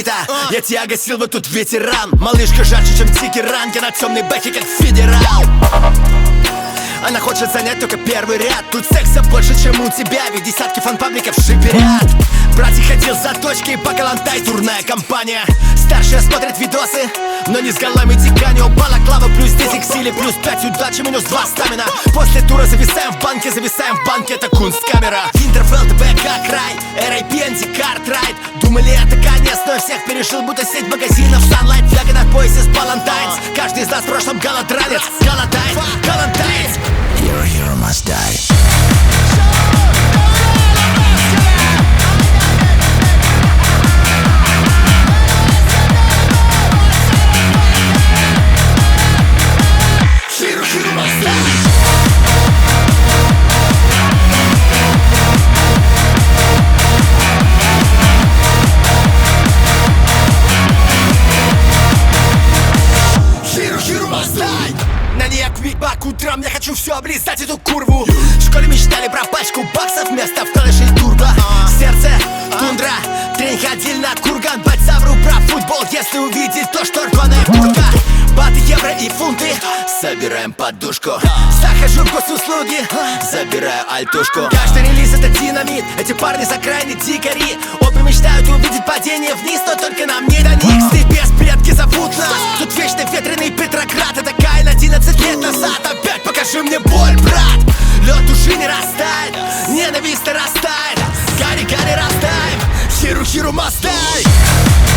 Никита, я тебя гасил, вот тут ветеран. Малышка жарче, чем Тикеран, я на темной бэхе, как федерал. Она хочет занять только первый ряд. Тут секса больше, чем у тебя, ведь десятки фан-пабликов шиперят. Братик ходил за точкой по Калантай, турная компания. Старшая смотрит видосы, но не с голами тиканье. Балаклава плюс 10 к силе, плюс 5 удачи, минус 2 стамина. После тура зависаем в банке, это кунсткамера. Винтерфелл, ТБК, край, R.I.P. Антикартрайт. Думали, это конец, но всех перешил, будто сеть магазинов Sunlight. Фляга на поясе с Балантайнс. Каждый из нас в прошлом голодранец. Галантайнс. Your hero must die. На ней квикбак утром, я хочу все облизать эту курву. В школе мечтали про пачку баксов вместо в колледже и турбо. Сердце, тундра, тренинг ходили на курган. Бать совру про футбол, если увидеть то, что рваная куртка. Баты, евро и фунты, собираем подушку. Захожу в госуслуги, забираю альтушку. Каждый релиз это динамит, эти парни с окраины дикари. Обе мечтают увидеть падение вниз, но только нам не до них. Степес, предки зовут нас, тут вечно ветреный Петроград. Это Каин 11 лет назад, опять покажи мне боль, брат. Лед души не растает, ненависть нарастает. Гарри, растаем, хиру, must die.